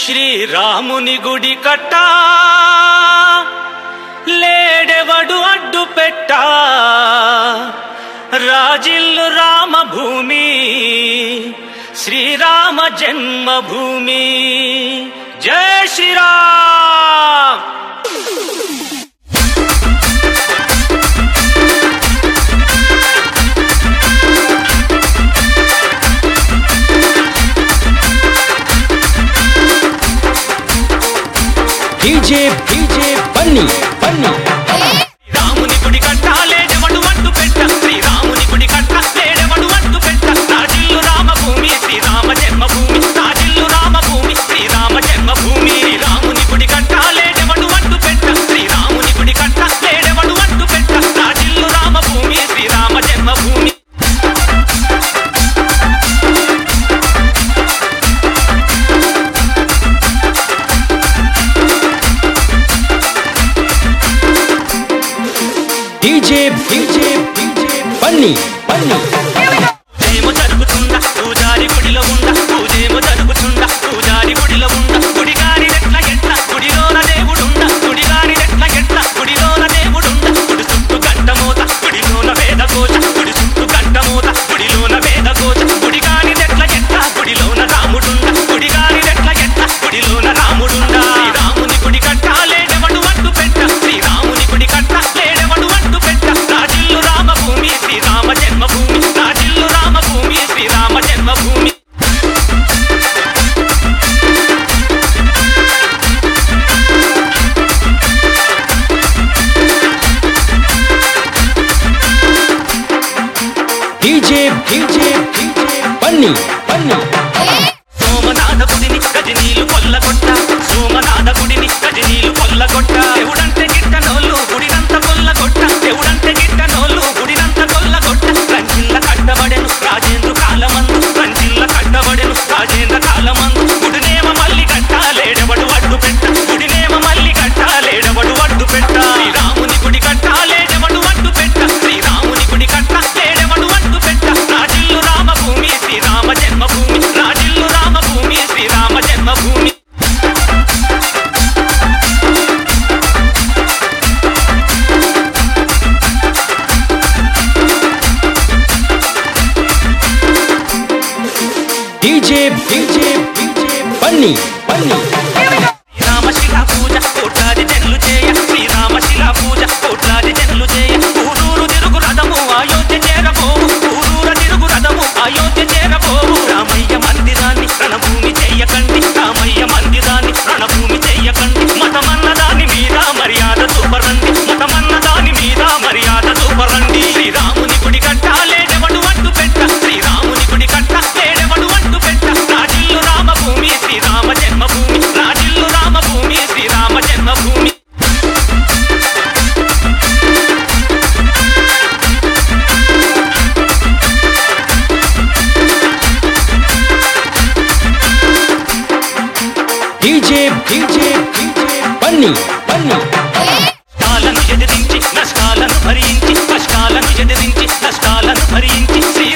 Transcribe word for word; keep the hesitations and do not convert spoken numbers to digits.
శ్రీరాముని గుడి కట్టా లేడెవడు అడ్డు పెట్టా రాజిల్లు రామభూమి శ్రీరామ జన్మభూమి జై శ్రీరామ్. డీజే డీజే బన్నీ బన్నీ రాముని గుడి కట్టాలేడెవడు అడ్డు పెట్ట శ్రీరాముని గుడి కట్టాలేడెవడు అడ్డు పెట్ట రాజిల్లు రామభూమి శ్రీరామ జన్మభూమి రాజిల్లు రామభూమి శ్రీరామ జన్మభూమి రాముని గుడి కట్టాలేడెవడు అడ్డు పెట్ట శ్రీరాముని గుడి కట్టాలేడెవడు అడ్డు పెట్ట రాజిల్లు రామభూమి శ్రీరామ జన్మభూమి. DJ DJ DJ Bunny Bunny పూజేమో జరుగుతుందా పూజారి గుడిలో ఉందా పూజేమో జరుగుతుందా పూజారి గుడిలో ఉందా గుడిగారి రెట్ల ఎట్ల గుడిలోన దేవుడుందా గుడిగారి రెట్ల ఎట్ల గుడిలోన దేవుడుందా గుడి చుట్టూ గంట మోత గుడిలోన వేద కోచ గుడి చుట్టూ గంట మోత గుడిలోన వేద కోచ గుడిగారి రెట్ల ఎట్ల గుడిలోన రాముడుందా గుడిగారి రెట్ల ఎట్ల గుడిలోన రాముడుందా. శ్రీరాముని గుడి కట్టాలేడెవడు అడ్డు పెట్ట శ్రీరాముని గుడి కట్టాలేడెవడు అడ్డు పెట్ట రాజిల్లు రామభూమి శ్రీరామ జన్మభూమి రాజిల్లు రామభూమి శ్రీరామ జన్మభూమి. DJ DJ DJ Bunny Bunny Somnath గుడిని గజనీలు కొల్లగొట్ట సోమనాథ గుడిని గజనీలు కొల్లగొట్ట దేవుడంటే గిట్టనోళ్ళు గుడినంత కొల్లగొట్ట దేవుడంటే గిట్టనోళ్ళు గుడినంత కొల్లగొట్ట రంజిల్ల కట్టబడెను రాజేంద్ర కాలమందు రంజిల్ల కట్టబడెను రాజేంద్ర కాలమందు గుడినేమ మల్లి కట్టాలేడెవడు అడ్డు పెట్ట గుడినేమ మల్లి కట్టాలేడెవడు అడ్డు పెట్ట శ్రీరాముని గుడి కట్టాలేడెవడు అడ్డు పెట్ట శ్రీరాముని గుడి కట్టాలేడెవడు అడ్డు పెట్ట రాజిల్లు రామభూమి శ్రీరామ జన్మభూమి రాజిల్లు రామభూమి శ్రీరామ జన్మభూమి. DJ DJ DJ Bunny Bunny శ్రీరామశిలా పూజ కోట్లాది జనులు చేయ శ్రీరామశిలా పూజ కోట్లాది జనులు చేయ ఊరూరు తిరుగు రథము అయోధ్య చేరబోవు ఊరూర తిరుగు రథము అయోధ్య చేరబోవు రామయ్య మందిరాన్ని రణభూమి చెయ్యకండి రామయ్య మందిరాన్ని రణభూమి చెయ్యకండి మతమన్న దాని మీద మర్యాద చూపరండి మతమన్న దాని మీద మర్యాద చూపరండి. శ్రీరాముని గుడి కట్టాలేడెవడు అడ్డు పెట్ట శ్రీరాముని గుడి కట్టాలేడెవడు అడ్డు పెట్ట రాజిల్లు రామభూమి శ్రీరామ జన్మభూమి రాజిల్లు రామభూమి శ్రీరామ జన్మభూమి. DJ DJ DJ Bunny Bunny కష్టాలను ఎదిరించి నష్టాలను భరించి కష్టాలను ఎదిరించి నష్టాలను భరించి శ్రీ